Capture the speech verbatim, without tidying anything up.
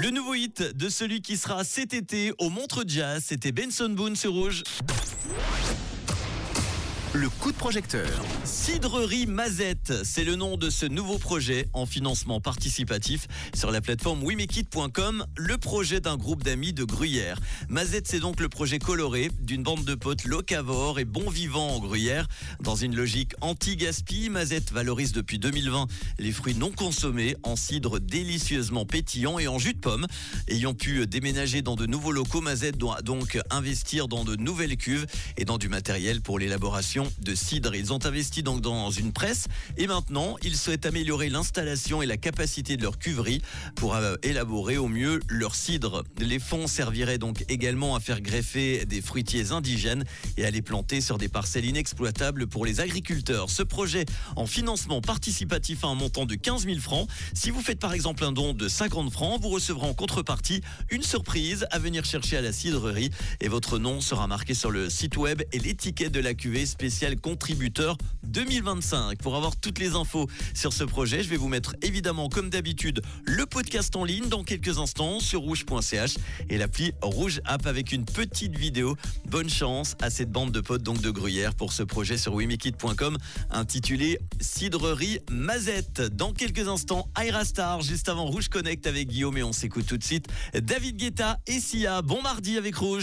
Le nouveau hit de celui qui sera cet été au Montreux Jazz, c'était Benson Boone sur Rouge. Le coup de projecteur. Cidrerie Mazette, c'est le nom de ce nouveau projet en financement participatif sur la plateforme we make it point com, le projet d'un groupe d'amis de Gruyère. Mazette, c'est donc le projet coloré d'une bande de potes locavores et bons vivants en Gruyère. Dans une logique anti-gaspi, Mazette valorise depuis deux mille vingt les fruits non consommés en cidre délicieusement pétillant et en jus de pomme. Ayant pu déménager dans de nouveaux locaux, Mazette doit donc investir dans de nouvelles cuves et dans du matériel pour l'élaboration de cidre. Ils ont investi donc dans une presse et maintenant ils souhaitent améliorer l'installation et la capacité de leur cuverie pour euh, élaborer au mieux leur cidre. Les fonds serviraient donc également à faire greffer des fruitiers indigènes et à les planter sur des parcelles inexploitables pour les agriculteurs. Ce projet en financement participatif a un montant de quinze mille francs. Si vous faites par exemple un don de cinquante francs, vous recevrez en contrepartie une surprise à venir chercher à la cidrerie et votre nom sera marqué sur le site web et l'étiquette de la cuvée spéciale contributeur deux mille vingt-cinq. Pour avoir toutes les infos sur ce projet, je vais vous mettre évidemment comme d'habitude le podcast en ligne dans quelques instants sur rouge point c h et l'appli Rouge App avec une petite vidéo. Bonne chance à cette bande de potes donc de Gruyère pour ce projet sur we make it point com intitulé Cidrerie Mazette. Dans quelques instants, Aira Star juste avant Rouge Connect avec Guillaume et on s'écoute tout de suite David Guetta et Sia. Bon mardi avec Rouge.